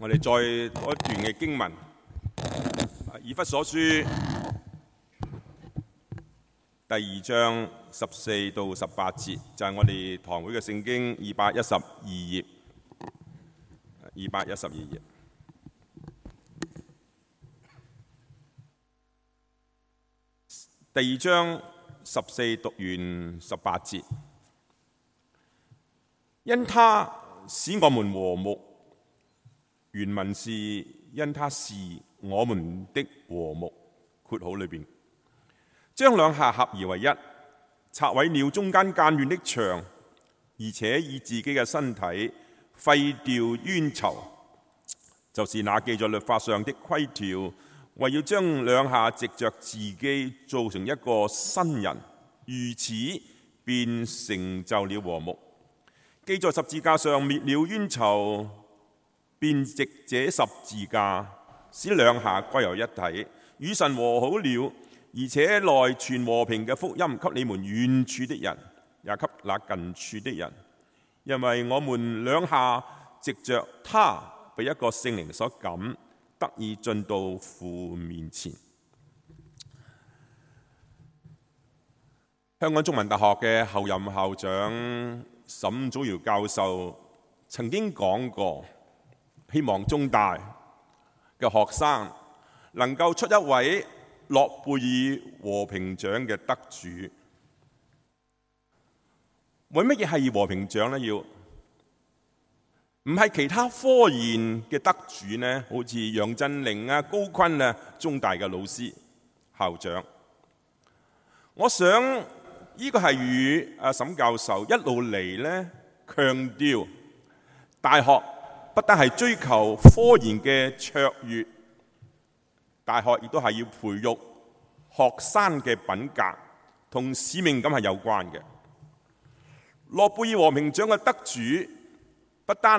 我哋再多一段嘅經文，以弗所書第2章14到18節，就係我哋堂會嘅聖經212頁，212頁。第2章14讀完18節，因他使我們和睦。原文是因他是我們的和睦，括號裏邊將兩下合而為一，拆毀了中間間斷的牆，而且以自己嘅身體廢掉冤仇，就是那記在律法上的規條，為要將兩下藉着自己造成一個新人，如此便成就了和睦。記在十字架上滅了冤仇，便藉這十字架使兩下歸為一體，與神和好了，而且來傳和平嘅福音給你們遠處的人，也給那近處的人。因為我們兩下藉着他被一個聖靈所感，得以進到父面前。香港中文大學嘅後任校長沈祖堯教授曾經講過，希望中大嘅學生能夠出一位諾貝爾和平獎嘅得主。為乜嘢係和平獎呢？要唔係其他科研嘅得主呢？好似楊振寧啊、高錕啊，中大嘅老師校長。我想呢個係與沈教授一路嚟呢強調大學不單係追求科研嘅卓越，大學亦都係要培育學生嘅品格同使命感係有關嘅。諾貝爾和平獎嘅得主不單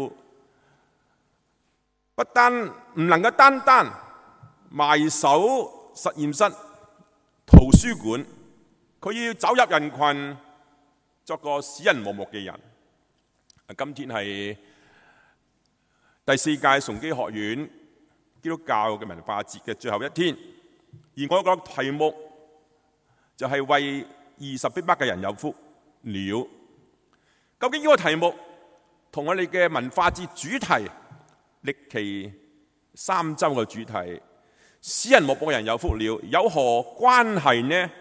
唔能夠單單埋首實驗室、圖書館，佢要走入人群，作個使人和睦嘅人。今天係第4屆崇基學院基督教嘅文化節嘅最後一天，而我個題目就係為20逼迫嘅人有福了。究竟呢個題目同我哋嘅文化節主題歷期3週嘅主題使人和睦嘅人有福了有何關係呢？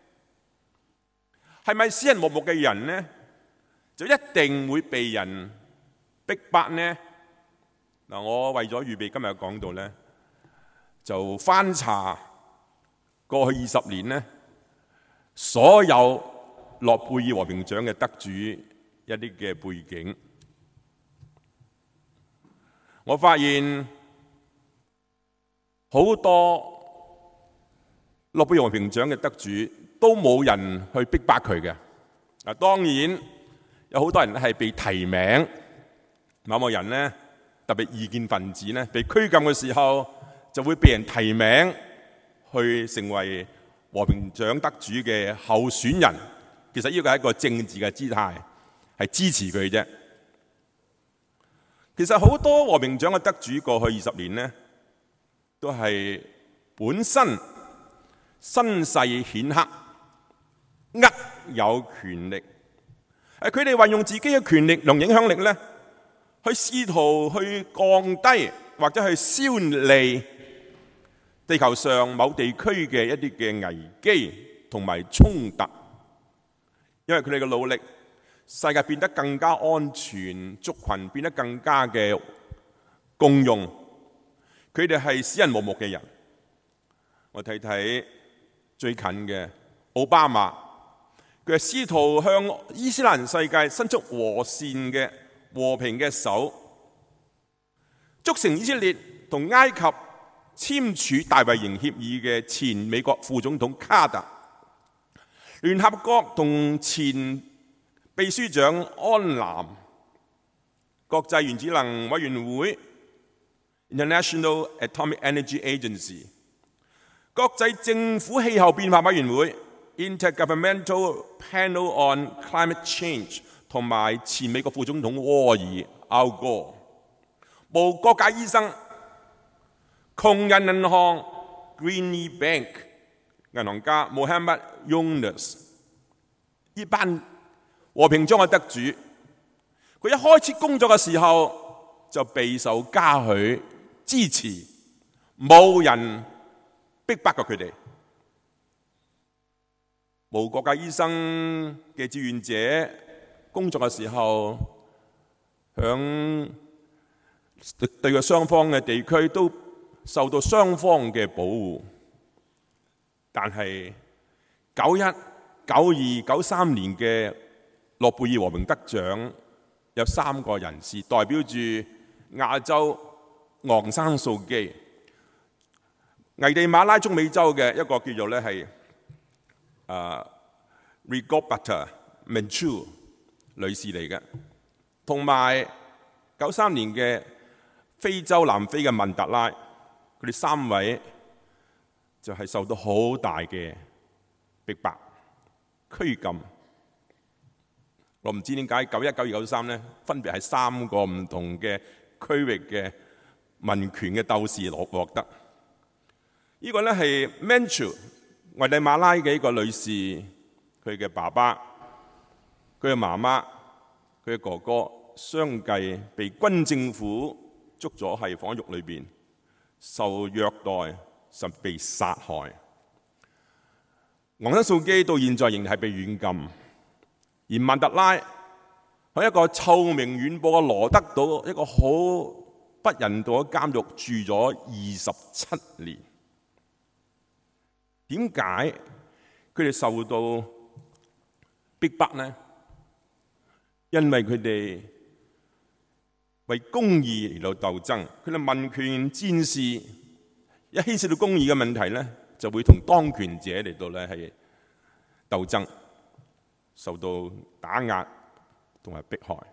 係咪使人和睦嘅人呢就一定會被人逼迫呢？嗱，我為咗預備今日嘅講道呢，就翻查過去20年呢所有諾貝爾和平獎嘅得主一啲嘅背景。我發現好多諾貝爾和平獎嘅得主都冇人去逼迫佢嘅。嗱，當然有好多人係被提名，某人呢，特別異見分子呢，被拘禁嘅時候就會被人提名去成為和平獎得主嘅候選人。其實呢個係一個政治嘅姿態，係支持佢啫。其實好多和平獎嘅得主過去20年呢，都係本身身世顯赫，握有權力。佢哋運用自己嘅權力同影響力呢，去試圖去降低或者去消弭地球上某地區嘅一啲嘅危機同埋衝突。因為佢哋嘅努力，世界變得更加安全，族群變得更加嘅共融。佢哋係使人和睦嘅人。我睇睇最近嘅奧巴馬，佢係試圖向伊斯蘭世界伸出和善嘅和平嘅手，促成以色列同埃及簽署大衛營協議嘅前美國副總統卡特，聯合國同前秘書長安南，國際原子能委員會 International Atomic Energy Agency， 國際政府氣候變化委員會 Intergovernmental Panel on Climate Change， 同埋前美國副總統戈爾 Al Gore， 無國界醫生、窮人銀行 Greenie Bank 銀行家 Muhammad Yunus， 呢班和平獎嘅得主，佢一開始工作嘅時候就備受嘉許支持，冇人逼迫過佢哋。無國界醫生嘅志願者工作嘅時候，響對嘅雙方嘅地區都受到雙方嘅保護。但係91、92、93年嘅諾貝爾和平得獎有3個人士代表住亞洲昂山素基，危地馬拉中美洲嘅一個叫做咧係Rigoberta Menchú 女士嚟嘅，同埋93年嘅非洲南非嘅曼德拉，佢哋3位就係受到好大嘅逼迫、拘禁。我唔知點解91、92、93咧，分別係3個唔同嘅區域嘅民權嘅鬥士獲得。呢個咧係 Menchú 危地馬拉嘅一個女士，佢嘅爸爸、佢嘅媽媽、佢嘅哥哥相繼被軍政府捉咗喺房獄裏邊，受虐待，甚至被殺害。昂山素基到現在仍然係被軟禁。而曼德拉喺一個臭名遠播嘅羅德島一個好不人道嘅監獄住咗27年。點解佢哋受到逼迫呢？因為佢哋為公義嚟到鬥爭，佢哋民權戰士一牽涉到公義嘅問題呢，就會同當權者嚟到咧係鬥爭，受到打壓同埋迫害。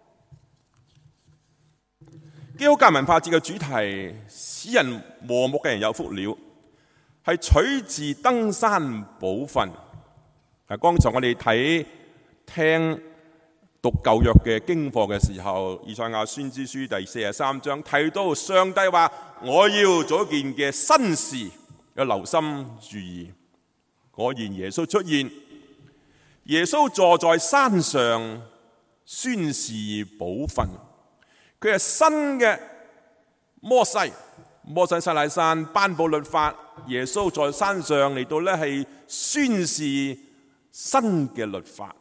基督教文化節嘅主題，使人和睦嘅人有福了，係取自登山寶訓。剛才我哋聽讀舊約嘅經課嘅時候，以賽亞先知書第43章提到上帝話：我要做一件嘅新事，要留心注意。果然耶穌出現，耶穌坐在山上宣示寶訓。佢係新嘅摩西，摩西西奈山頒布律法，耶穌在山上嚟到咧係宣示新嘅律法。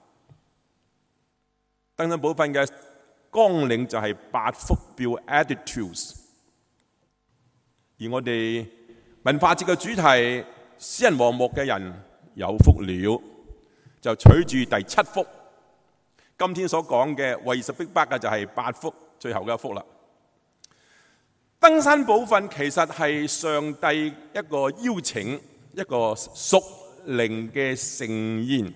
登山寶訓嘅綱領就係8福 Beatitudes， 而我哋文化節嘅主題，使人和睦嘅人有福了，就取住第7福。今天所講嘅為實逼迫嘅就係8福最後嘅一福啦。登山寶訓其實係上帝一個邀請，一個屬靈嘅盛宴。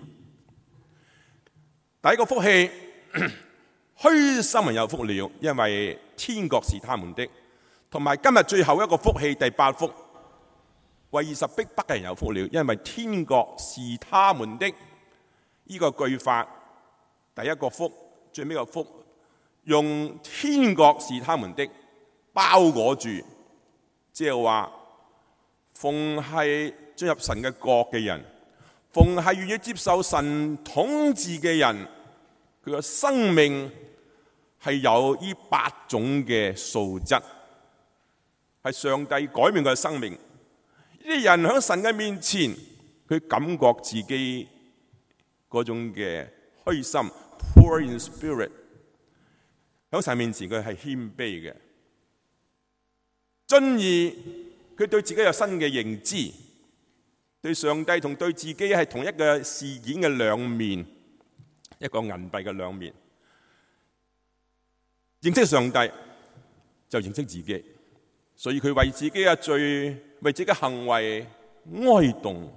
第一個福氣，虛心人有福了，因為天國是他們的。同埋今日最後一個福氣，第8福，為實逼迫嘅人有福了，因為天國是他們的。呢個句法，第一個福，最尾個福，用天國是他們的包裹住，即係話，逢係進入神嘅國嘅人，逢係願意接受神統治嘅人，佢嘅生命係有呢8種嘅素質，係上帝改變佢嘅生命。呢啲人喺神嘅面前，佢感覺自己嗰種嘅虛心 poor in spirit， 喺神面前佢係謙卑嘅。進而佢對自己有新嘅認知，對上帝同對自己係同一個事件嘅兩面，一個銀幣嘅兩面。認識上帝就認識自己，所以佢為自己嘅罪、為自己嘅行為哀慟。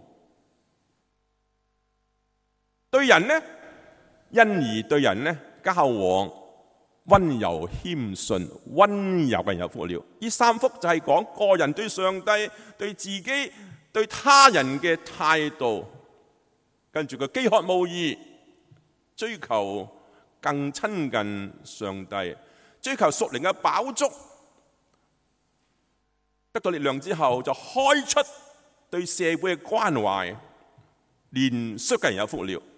對人呢，因而對人呢交往溫柔謙遜，溫柔嘅人有福了。呢3福就係講個人對上帝、對自己、對他人嘅態度，跟住佢飢渴慕義，追求更親近上帝，追求屬靈嘅飽足， 得到力量之後，就開出對社會嘅關懷，憐恤嘅人有福了，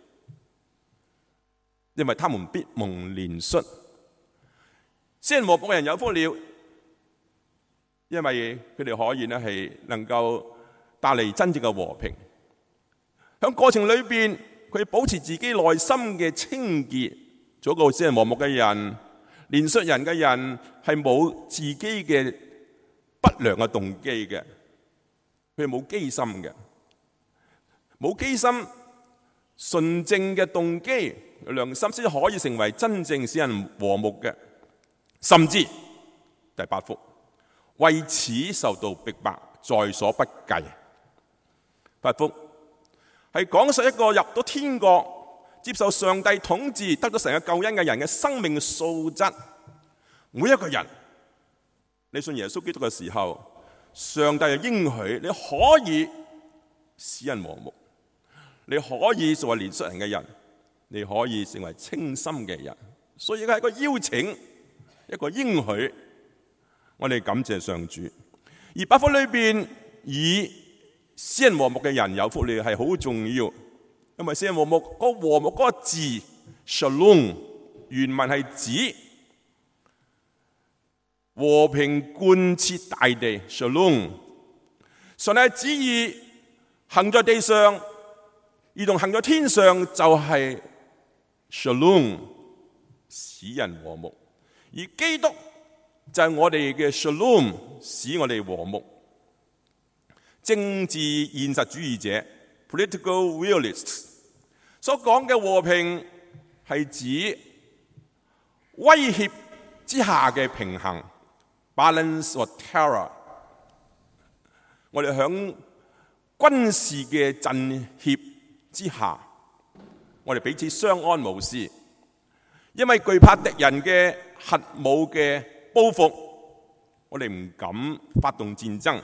因為他們必蒙憐恤。施人和睦嘅人有福了，因為佢哋可以呢係能夠帶嚟真正嘅和平。喺過程裏邊，佢保持自己內心嘅清潔，做一個施人和睦嘅人、憐恤人嘅人，係冇自己嘅不良嘅動機嘅，佢係冇機心嘅，冇機心，純正嘅動機、良心先可以成為真正使人和睦嘅。甚至第8福，為此受到逼迫，在所不計。8福係講述一個入到天國、接受上帝統治、得到神嘅救恩嘅人嘅生命素質。每一個人，你信耶穌基督嘅時候，上帝就應許你可以使人和睦，你可以作為憐恤人嘅人，你可以成為清心嘅人。所以佢係一個邀請，一個應許。我哋感謝上主。而8福裏邊以使人和睦嘅人有福了係好重要，因為使人和睦嗰個和睦嗰個字 Shalom 原文係指和平貫徹大地 Shalom。上帝旨意行在地上，如同行在天上，就係 Shalom 使人和睦。而基督就係我哋嘅 Shalom 使我哋和睦。政治現實主義者 （political realists） 所講嘅和平係指威脅之下嘅平衡 （balance or terror）。我哋響軍事嘅陣脅之下，我哋彼此相安無事，因為懼怕敵人嘅核武嘅報復，我哋唔敢發動戰爭。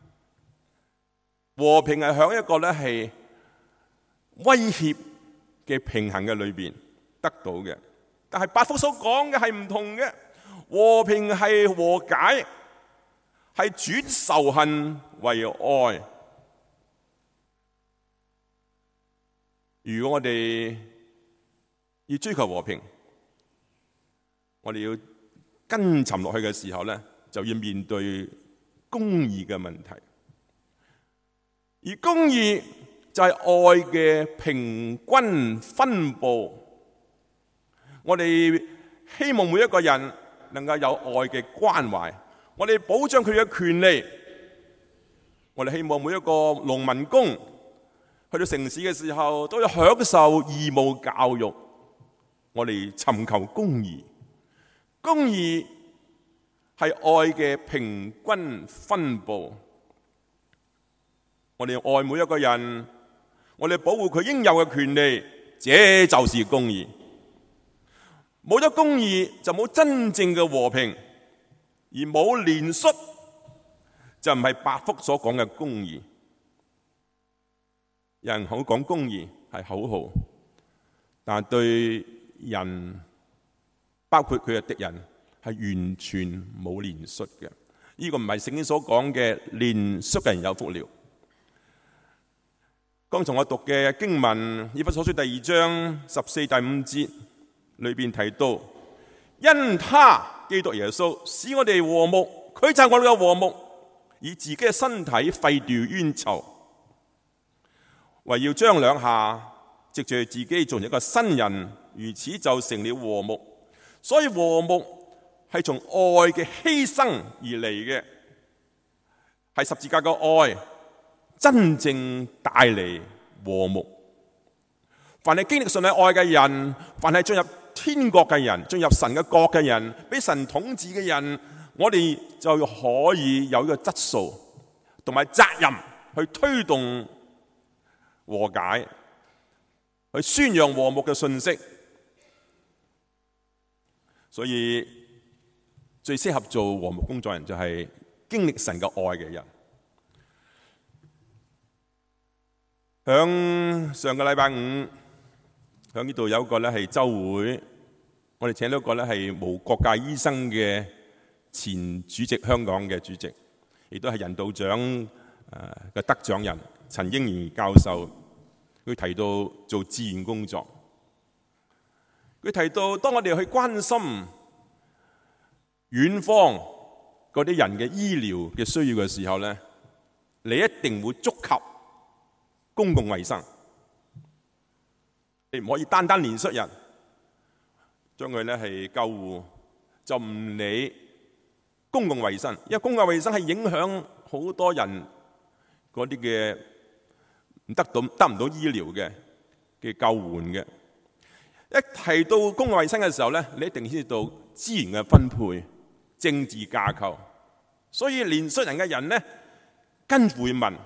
和平係響一個咧係威脅嘅平衡嘅裏邊得到嘅，但係8福所講嘅係唔同嘅。和平係和解，係轉仇恨為愛。如果我哋要追求和平，我哋要跟尋落去嘅時候咧，就要面對公義嘅問題。而公義就係愛嘅平均分佈。我哋希望每一個人能夠有愛嘅關懷，我哋保障佢嘅權利。我哋希望每一個農民工去到城市嘅時候都要享受義務教育。我哋尋求公義，公義係愛嘅平均分佈。我哋愛每一個人，我哋保護佢應有嘅權利，這就是公義。冇咗公義就冇真正嘅和平，而冇憐恤就唔係8福所講嘅公義。有人好講公義係口號，但對人包括佢嘅敵人係完全冇憐恤嘅。呢個唔係聖經所講嘅憐恤嘅人有福了。剛才我讀嘅經文以弗所書第2章14、第5節裏邊提到，因他基督耶穌使我哋和睦，佢就係我哋嘅和睦，以自己嘅身體廢掉冤仇，為要將兩下藉著自己做成一個新人，如此就成了和睦。所以和睦係從愛嘅犧牲而嚟嘅，係十字架嘅愛真正帶嚟和睦。凡係經歷上帝愛嘅人，凡係進入天國嘅人，進入神嘅國嘅人，俾神統治嘅人，我哋就可以有一個質素同埋責任去推動和解，去宣揚和睦嘅信息。所以最適合做和睦工作人就係經歷神嘅愛嘅人。響上個禮拜五，響呢度有一個咧係週會，我哋請到一個咧係無國界醫生嘅前主席，香港嘅主席。 亦都係人道獎嘅得獎人陳英賢教授，佢提到做志願工作，佢提到當我哋去關心遠方嗰啲人嘅醫療嘅需要嘅時候咧，你一定會觸及公共衛生，你唔可以單單憐恤人，將佢咧係救護，就唔理公共衛生，因為公共衛生係影響好多人嗰啲嘅得唔到醫療嘅救援嘅。一提到公共衛生嘅時候咧，你一定知道資源嘅分配、政治架構，所以憐恤人嘅人咧，跟住會問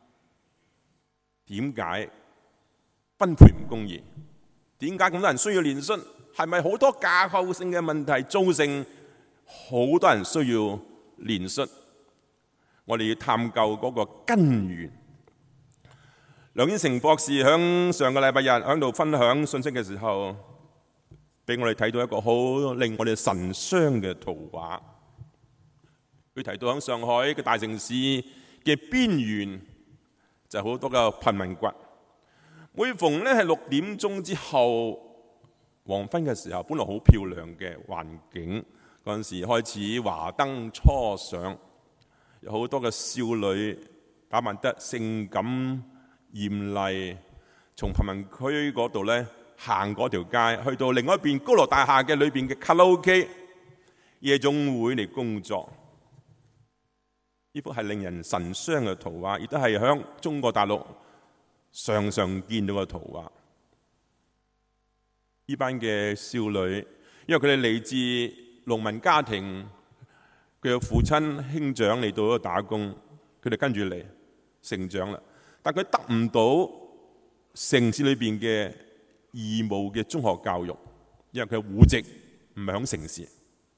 點解分配唔公義？點解咁多人需要憐恤？係咪好多架構性嘅問題造成好多人需要憐恤？我哋要探究嗰個根源。梁燕成博士喺上個禮拜日喺度分享信息嘅時候，俾我哋睇到一個好令我哋神傷嘅圖畫。佢提到喺上海嘅大城市嘅邊緣，就好多嘅貧民窟。每逢咧係6點鐘之後，黃昏嘅時候，本來好漂亮嘅環境，嗰陣時開始華燈初上，有好多嘅少女打扮得性感豔麗，從貧民區嗰度咧行嗰條街，去到另外一邊高樓大廈嘅裏邊嘅卡拉 OK、夜總會嚟工作。呢幅係令人神傷嘅圖畫，亦都係響中國大陸常常見到嘅圖畫。呢班嘅少女，因為佢哋嚟自農民家庭，佢嘅父親兄長嚟到嗰度打工，佢哋跟住嚟成長啦。但佢得唔到城市裏邊嘅義務嘅中學教育，因為佢嘅戶籍唔係響城市。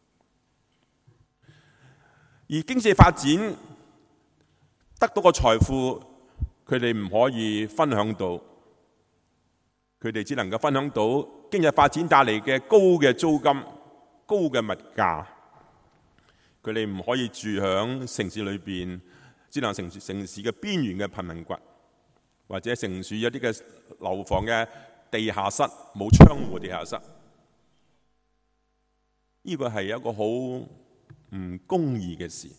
而經濟發展得到個財富，佢哋唔可以分享到，佢哋只能夠分享到經濟發展帶嚟嘅高嘅租金、高嘅物價。佢哋唔可以住響城市裏邊，只能城市嘅邊緣嘅貧民窟，或者城市一啲嘅樓房嘅地下室，冇窗戶嘅地下室。呢個係一個好唔公義嘅事。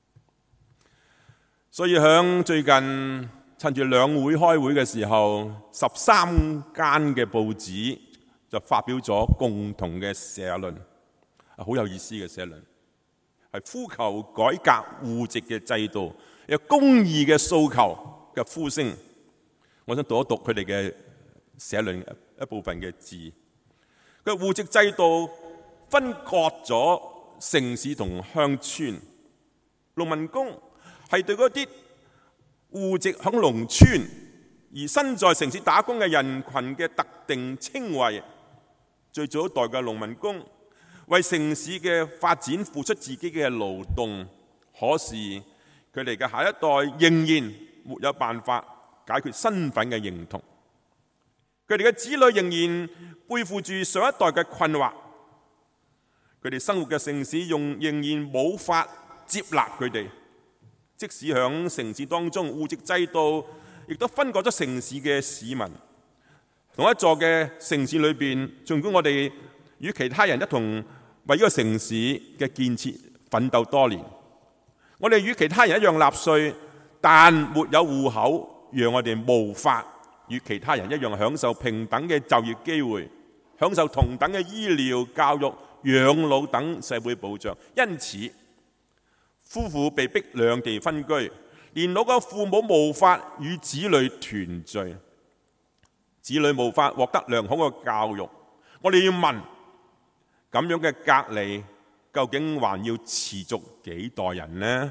所以喺最近趁住兩會開會嘅時候，13間嘅報紙就發表咗共同嘅社論，好有意思嘅社論，係呼求改革戶籍嘅制度，有公義嘅訴求嘅呼聲。我想讀一讀佢哋嘅社論一部分嘅字。佢戶籍制度分割咗城市同鄉村，農民工係對嗰啲戶籍響農村而身在城市打工嘅人群嘅特定稱謂。最早一代嘅農民工為城市嘅發展付出自己嘅勞動，可是佢哋嘅下一代仍然沒有辦法解決身份嘅認同，佢哋嘅子女仍然背負住上一代嘅困惑，佢哋生活嘅城市仍然冇法接納佢哋。即使喺城市當中，戶籍制度亦都分割咗城市嘅市民。同一座嘅城市裏邊，儘管我哋與其他人一同為呢個城市嘅建設奮鬥多年，我哋與其他人一樣納稅，但沒有戶口，讓我哋無法與其他人一樣享受平等嘅就業機會，享受同等嘅醫療、教育、養老等社會保障。因此，夫婦被逼兩地分居，年老嘅父母無法與子女團聚，子女無法獲得良好嘅教育。我哋要問，咁樣嘅隔離究竟還要持續幾代人呢？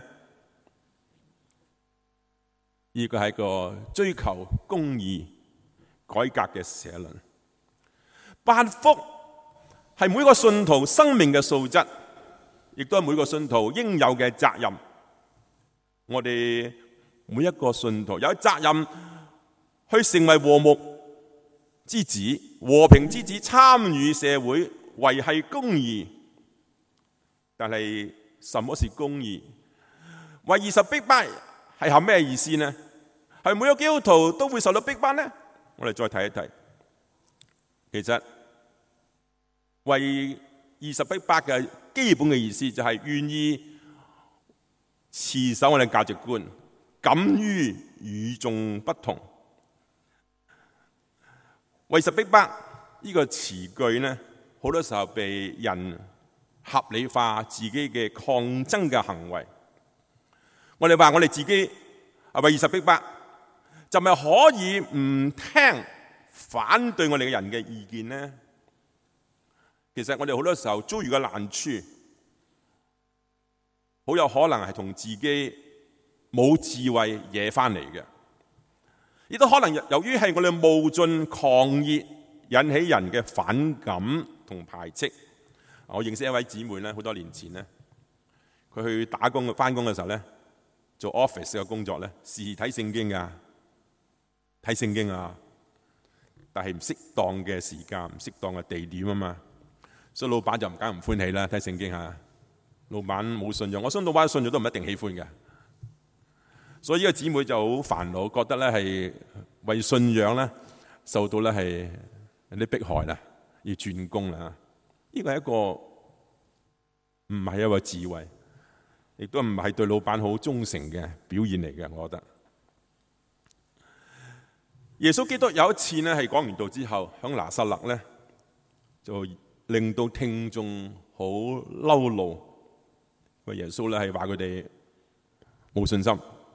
呢個係一個追求公義改革嘅社論。8福係每個信徒生命嘅素質，亦都係每個信徒應有嘅責任。我哋每一個信徒有責任去成為和睦之子、和平之子，參與社會，維繫公義。但係什麼是公義？ 為義受逼迫係合咩意思呢？係每個基督徒都會受到逼迫呢？我哋再睇一睇。其實為義受逼迫嘅基本嘅意思就係願意持守我哋價值觀，敢於與眾不同。為受逼迫呢個詞句呢，好多時候被人合理化自己嘅抗爭嘅行為。我哋話我哋自己係為義受逼迫，就咪可以唔聽反對我哋嘅人嘅意見呢？其實我哋好多時候遭遇嘅難處，好有可能係同自己冇智慧惹翻嚟嘅，亦都可能由於係我哋冒進狂熱，引起人嘅反感同排斥。我認識一位姊妹咧，好多年前咧，佢去打工翻工嘅時候咧，做 office 嘅工作咧，時時睇聖經啊，睇聖經啊，但係唔適當嘅時間、唔適當嘅地點啊嘛，所以老闆就唔歡喜啦。睇聖經嚇，老闆冇信仰，我相信老闆信仰都唔一定喜歡嘅。所以呢個姊妹就好煩惱，覺得咧係為信仰咧受到咧係有啲迫害啦，要轉工啦。呢個係一個唔係一個智慧，亦都唔係對老闆好忠誠嘅表現嚟嘅。我覺得耶穌基督有一次咧係講完道之後，響拿撒勒咧就令到聽眾好嬲怒，因為耶穌咧係話佢哋冇信心。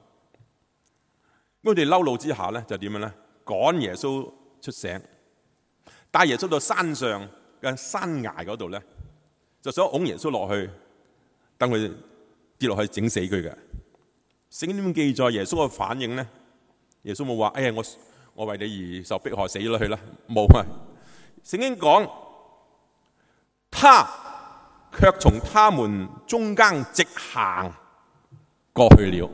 咁佢哋嬲怒之下咧就點樣咧？趕耶穌出城，帶耶穌到山上嘅山崖嗰度咧，就想拱耶穌落去，等佢跌落去整死佢嘅。聖經點記載耶穌嘅反應咧？耶穌冇話：哎呀，我為你而受迫害，死咗去啦！冇啊！聖經講，他卻從他們中間直行過去了。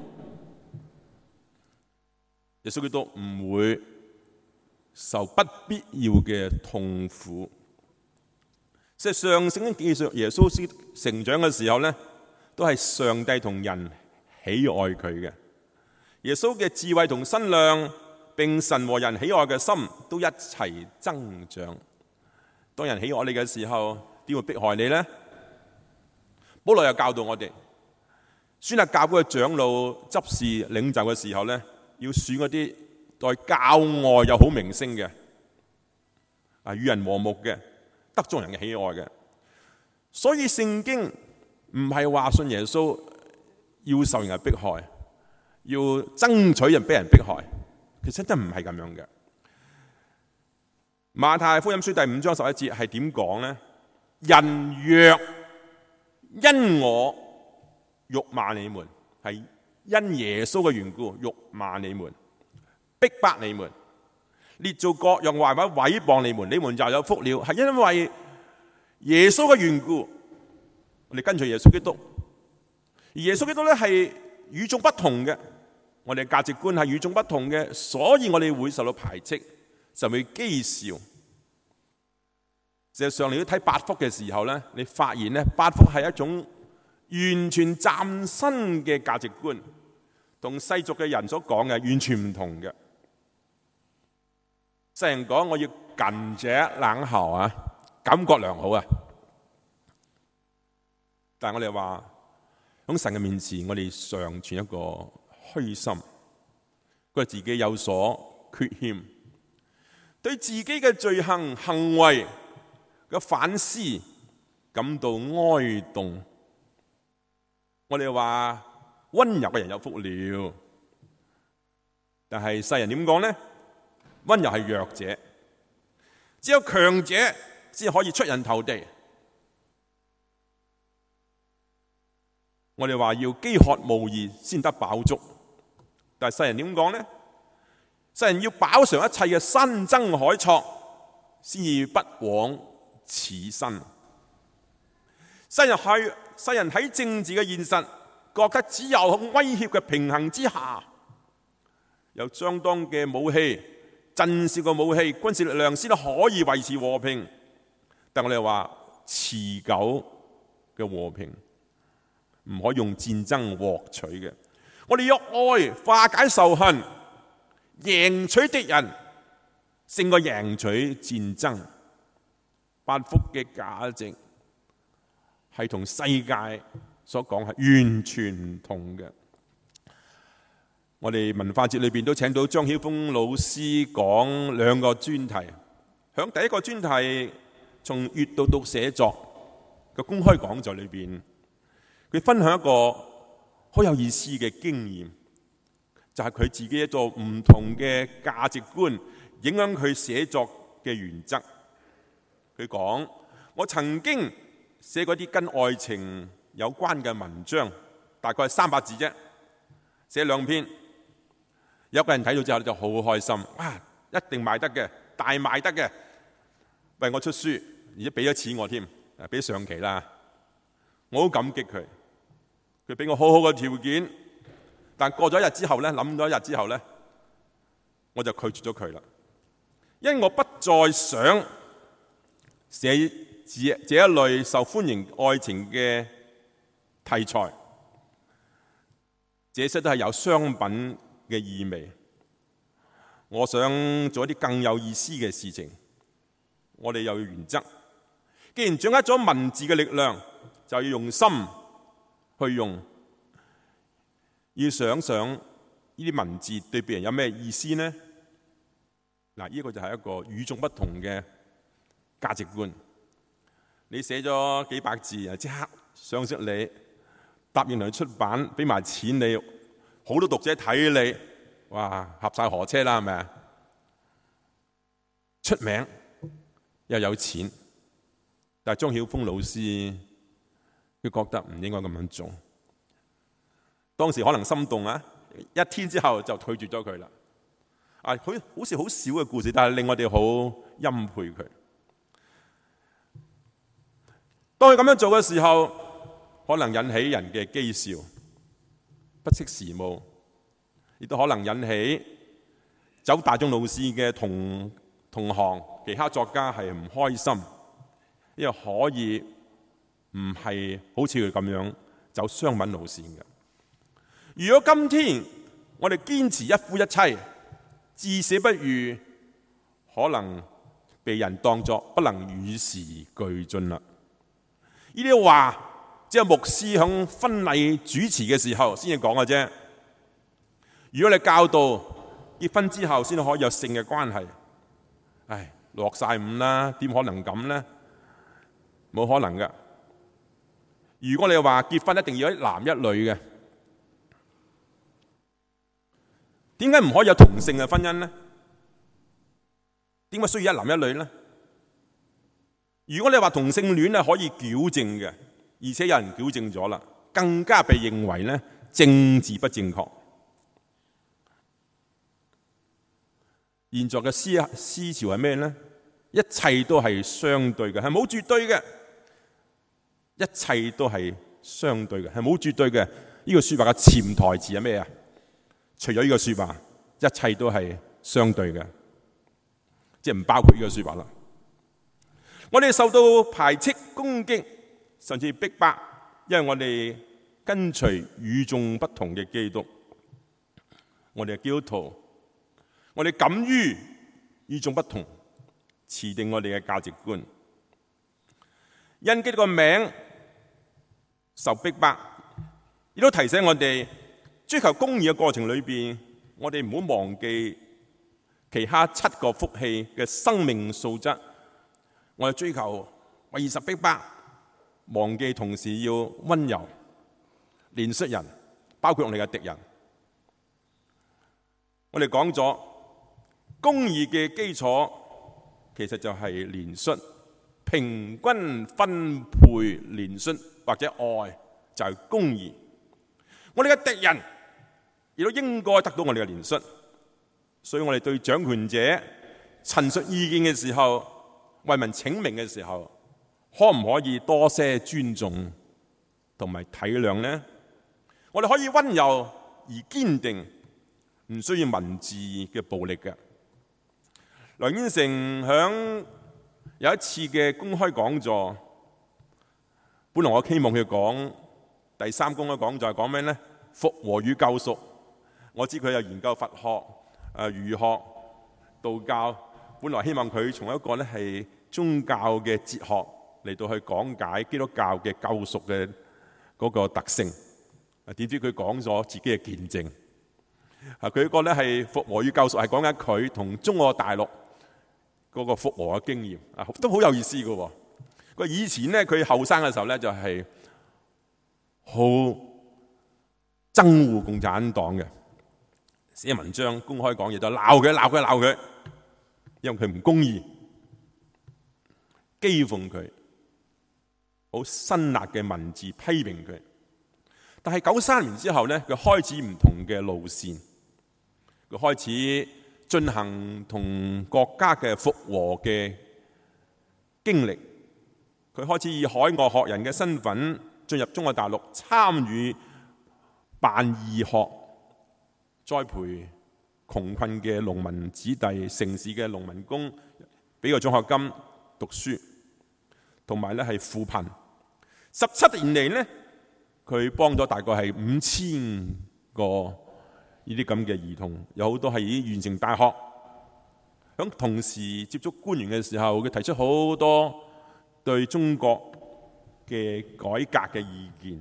耶穌基督唔會受不必要嘅痛苦。事實上，聖經記述耶穌成長嘅時候咧，都係上帝同人喜愛佢嘅。耶穌嘅智慧同身量，並神和人喜愛嘅心都一齊增長。當人喜愛你嘅時候，點會迫害你呢？保羅又教導我哋，選立教會嘅長老、執事、領袖嘅時候咧，要選嗰啲在教外有好名聲嘅，與人和睦嘅，得眾人嘅喜愛嘅。所以聖經唔係話信耶穌要受人嘅迫害，要爭取人俾人迫害，其實真唔係咁樣嘅。馬太福音書第5章11節係點講呢？人若因我辱罵你們，係因耶穌嘅緣故辱罵你們，逼迫你們，列做各樣壞話毀謗你們，你們就有福了。係因為耶穌嘅緣故，我哋跟隨耶穌基督。而耶穌基督咧係與眾不同嘅，我哋價值觀係與眾不同嘅，所以我哋會受到排斥，就會譏笑。事實上，你都睇八福嘅時候咧，你發現咧八福係一種完全嶄新嘅價值觀，同世俗嘅人所講嘅完全唔同嘅。世人講我要近者冷喉啊，感覺良好啊，但係我哋話喺神嘅面前，我哋常存一個虛心，覺得自己有所缺陷，對自己嘅罪行行為嘅反思感到哀慟。我哋話溫柔嘅人有福了，但係世人點講呢？溫柔係弱者，只有強者先可以出人頭地。我哋話要飢渴慕義先得飽足，但係世人點講呢？世人要飽嘗一切嘅山珍海錯，先至不枉此生。世人喺政治嘅現實，覺得只有威脅嘅平衡之下，有相當嘅武器、震懾嘅武器、軍事力量先可以維持和平。但我哋話持久嘅和平唔可以用戰爭獲取嘅， 我哋用愛化解仇恨，贏取敵人，勝過贏取戰爭。八福嘅價值係同世界所講係完全唔同嘅。我哋文化節裏邊都請到張曉峰老師講兩個專題。響第一個專題，從閱讀到寫作嘅公開講座裏邊，佢分享一個好有意思嘅經驗，就係佢自己一個唔同嘅價值觀影響佢寫作嘅原則。佢講：我曾經寫過啲跟愛情有關嘅文章，大概係300字啫，寫2篇。有個人睇到之後就好開心，一定賣得嘅，大賣得嘅，為我出書，而且俾咗錢我添，俾上期啦。我好感激佢，佢俾我好好嘅條件。但過咗一日之後呢，諗咗一日之後呢，我就拒絕咗佢啦，因為我不再想寫這一類受歡迎愛情嘅題材，這些都係有商品嘅意味。我想做一啲更有意思嘅事情。我哋有原則，既然掌握咗文字嘅力量，就要用心去用，要想想呢啲文字對別人有咩意思呢？嗱，呢個就係一個與眾不同嘅價值觀。你寫咗幾百字，即刻賞識你，答應嚟出版，俾埋錢你，好多讀者睇你，哇，合晒河車啦，係咪啊？出名又有錢，但係張曉峰老師佢覺得唔應該咁樣做。當時可能心動啊，1天之後就拒絕咗佢啦。佢好似好少嘅故事，但係令我哋好欽佩佢。當佢咁樣做嘅時候，可能引起人嘅譏笑，不識時務，亦都可能引起走大眾路線嘅同行其他作家係唔開心，因為可以唔係好似佢咁樣走商品路線嘅。如果今天我哋堅持一夫一妻，至死不渝，可能被人當作不能與時俱進啦。呢啲話只有牧師響婚禮主持嘅時候先至講嘅啫。如果你教導結婚之後先可以有性嘅關係，落晒伍啦，點可能咁呢？冇可能噶。如果你話結婚一定要一男一女嘅，點解唔可以有同性嘅婚姻呢？點解需要一男一女呢？如果你話同性戀係可以矯正嘅，而且有人矯正咗啦，更加被認為呢政治不正確。現在嘅思潮係咩呢？一切都係相對嘅，係冇絕對嘅。一切都係相對嘅，係冇絕對嘅。呢個說話嘅潛台詞係咩啊？除咗呢個說話，一切都係相對嘅，即係唔包括呢個說話啦。我哋受到排斥、攻擊，甚至逼迫，因為我哋跟隨與眾不同嘅基督。我哋係基督徒，我哋敢於與眾不同，持定我哋嘅價值觀。因基督個名受逼迫，亦都提醒我哋追求公義嘅過程裏邊，我哋唔好忘記其他7個福氣嘅生命素質。我哋追求為20逼迫，忘記同時要溫柔、憐恤人，包括我哋嘅敵人。我哋講咗公義嘅基礎，其實就係憐恤，平均分配憐恤或者愛就係公義。我哋嘅敵人亦都應該得到我哋嘅憐恤，所以我哋對掌權者陳述意見嘅時候，為民請命嘅時候，可唔可以多些尊重同埋體諒呢？我哋可以溫柔而堅定，唔需要文字嘅暴力嘅。梁燕成響有一次嘅公開講座，本來我希望佢講第3公開講座係講咩呢？ 復和與救贖。我知佢有研究佛學、儒學、道教，本來希望佢從一個咧係宗教嘅哲學嚟到去講解基督教嘅救贖嘅嗰個特性。點知佢講咗自己嘅見證。佢一個咧係復和與救贖，係講緊佢同中國大陸嗰個復和嘅經驗，都好有意思嘅喎。佢以前咧，佢後生嘅時候咧，就係好憎惡共產黨嘅，寫文章、公開講嘢就鬧佢，因為佢唔公義，譏諷佢，好辛辣嘅文字批評佢。但係93年之後咧，佢開始唔同嘅路線，佢開始進行同國家嘅復和嘅經歷。佢開始以海外學人嘅身份進入中國大陸，參與辦義學，栽培窮困嘅農民子弟、城市嘅農民工，俾個獎學金讀書，同埋咧係扶貧。17年嚟呢，佢幫咗大概係5000個呢啲咁嘅兒童，有好多係已經完成大學。咁同時接觸官員嘅時候，佢提出好多對中國嘅改革嘅意見，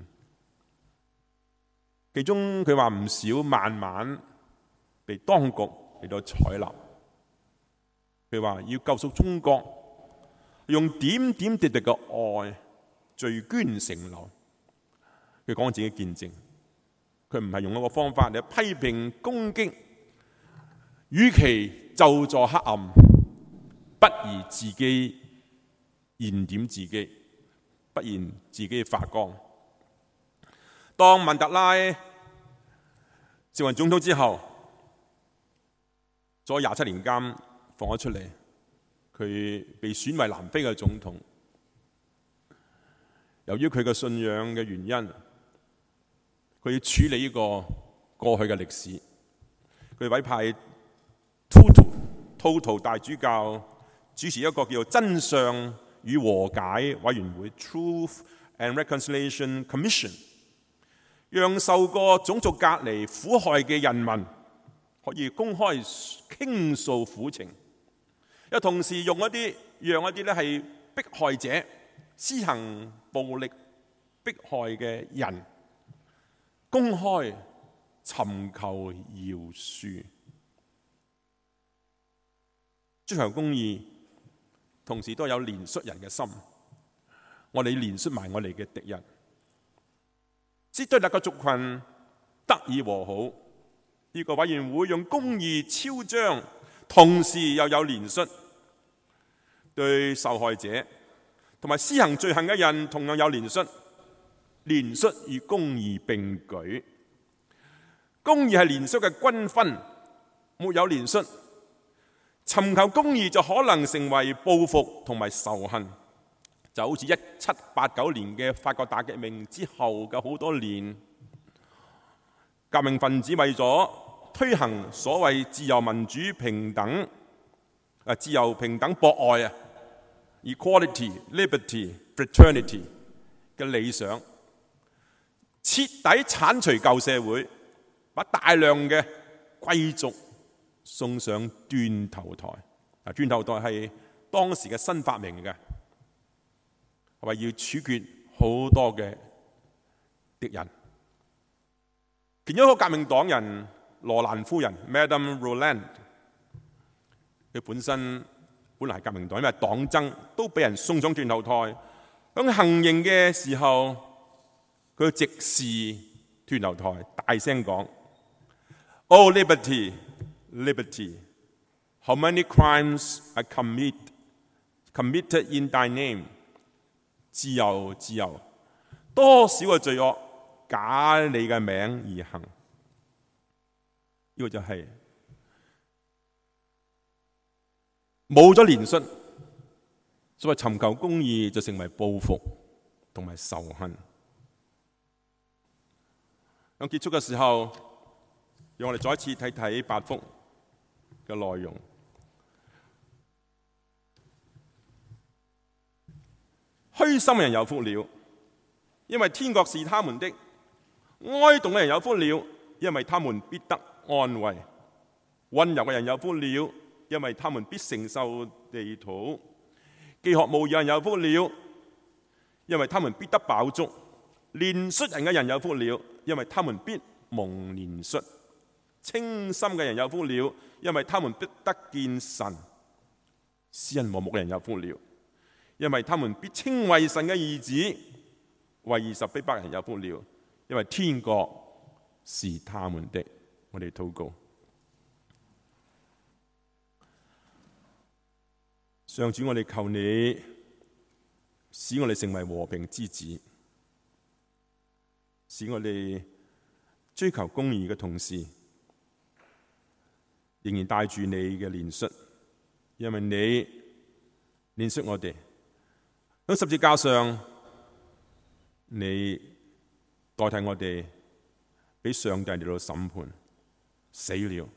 其中佢話唔少慢慢被當局嚟到採納。佢話要救贖中國，用點點滴滴嘅愛聚捐成流。佢講自己見證，佢唔係用一個方法嚟批評攻擊，與其就助黑暗，不如自己燃點自己，不然自己發光。當曼德拉做完總統之後，坐27年監放咗出嚟，佢被選為南非嘅總統。由於佢嘅信仰嘅原因，佢要處理呢個過去嘅歷史，佢委派Tutu大主教主持一個叫做真相與和解委員會 （Truth and Reconciliation Commission）， 讓受過種族隔離苦害嘅人民可以公開傾訴苦情，又同時讓一啲咧係迫害者施行暴力迫害嘅人公開尋求饒恕，追求公義，同時都有憐恤人嘅心。我哋憐恤埋我哋嘅敵人，使對立嘅族群得以和好。呢個委員會用公義超彰，同時又有憐恤，對受害者同埋施行罪行嘅人同樣有憐恤。憐恤與公義並舉，公義係憐恤嘅均分，沒有憐恤，尋求公義就可能成為報復同埋仇恨。就好似1789年嘅法國大革命之後嘅好多年，革命分子為咗推行所謂自由民主平等自由平等博愛equality liberty fraternity 嘅理想，徹底剷除舊社會，把大量嘅貴族送上斷頭台。斷頭台係當時嘅新發明嘅，話要處決好多嘅敵人。其中一個革命黨人羅蘭夫人 Madame Roland， 佢本來係革命黨，因為黨爭都俾人送上斷頭台。喺行刑嘅時候，佢直視斷頭台，大聲講 ：Oh liberty, liberty! How many crimes I committed in thy name？ 自由，自由，多少嘅罪惡假你嘅名而行。呢個就係冇咗憐恤，所謂尋求公義就成為報復同埋仇恨。喺結束嘅時候，讓我哋再一次睇睇8福嘅內容。虛心嘅人有福了，因為天國是他們的； 哀慟嘅人有福了，因為他們必得安慰；溫柔嘅人有福了，因為他們必承受地土；飢渴慕義嘅人有福了，因為他們必得飽足；憐恤人嘅人有福了，因為他們必蒙憐恤；清心嘅人有福了，因為他們必得見神；施恩和睦嘅人有福了，因為他們必稱為神嘅兒子；為義受逼迫嘅人有福了，因為天國是他們的。我哋禱告。上主，我哋求你使我哋成為和平之子，使我哋追求公義嘅同時，仍然帶住你嘅憐恤，因為你憐恤我哋。喺十字架上，你代替我哋俾上帝嚟到審判，死了。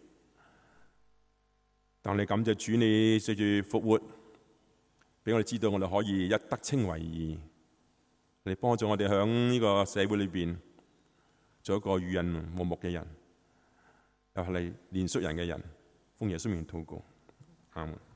但你感謝主，你藉住復活，俾我哋知道我哋可以一得稱為義。你幫助我哋喺呢個社會裏邊做一個與人和睦嘅人，又係嚟憐恤人嘅人。奉耶穌名禱告，阿門。